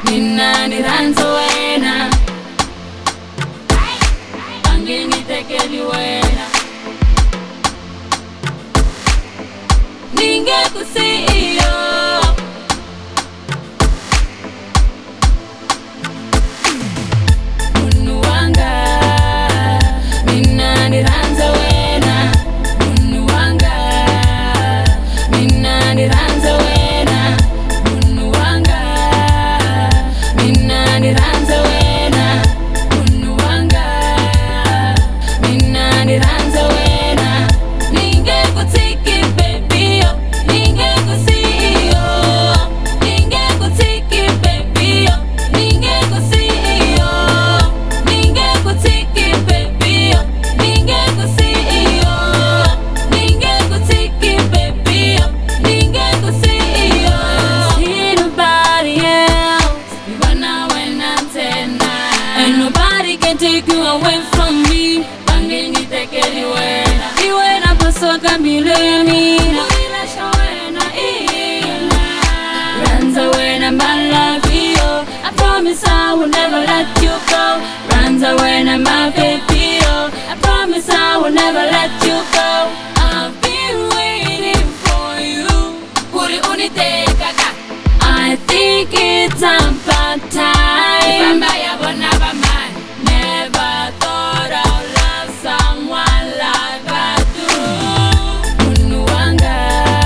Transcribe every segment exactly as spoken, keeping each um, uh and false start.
Nina ni ranzo wena Angini tekeli wena Ninge kusiyo Munu wanga Nina ni ranzo wena Munu wanga Nina ni ranzo wena Munu wanga Nina ni ranzo wena Munu wanga Nina ni ranzo wena Ninge kutiki baby yo Ninge kusiyo Ninge kutiki baby yo Ninge kusiyo Ninge kutiki baby yo Ninge kusiyo Ninge kutiki baby yo Ninge kusiyo See nobody else You wanna when I'm tonight And nobody can take you away from me Angini tekeli wena Iwe na pasoka milemi Mwila shawena ila Ranza wena my love yo I promise I will never let you go Ranza wena my baby yo I promise I will never let you go I've been waiting for you Kuri uniteka ka I think it's about time Ifamba yabo never mind Never thought I'd love someone like I do Munu wanga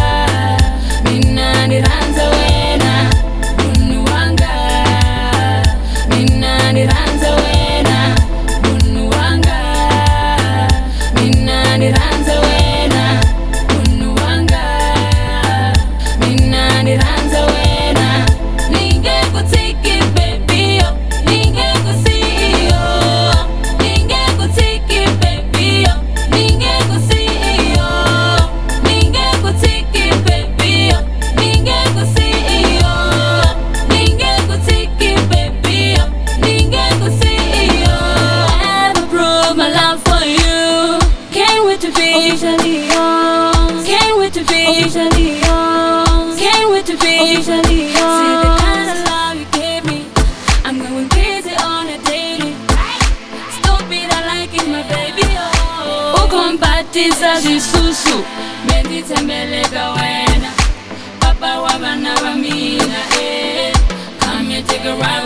Nina ni ranzo wena Munu wanga Nina ni ranzo wena Munu wanga Nina ni ranzo wena Munu wanga Nina ni ranzo wena Ninge kutiki baby yo Ninge kusiyo Ninge kutiki baby yo Ninge kusiyo Ninge kutiki baby yo Ninge kusiyo Ninge kutiki baby yo Ninge kusiyo Ever prove my love for you Can't wait to be officially yours Can't wait to be officially yours Can't wait to be officially yours See the kind of love you gave me I'm going crazy on a daily Stupid I like it my baby oh Ukombatiza zisusu Menditembeleka wena Papa wabana wamina eh Come here take a ride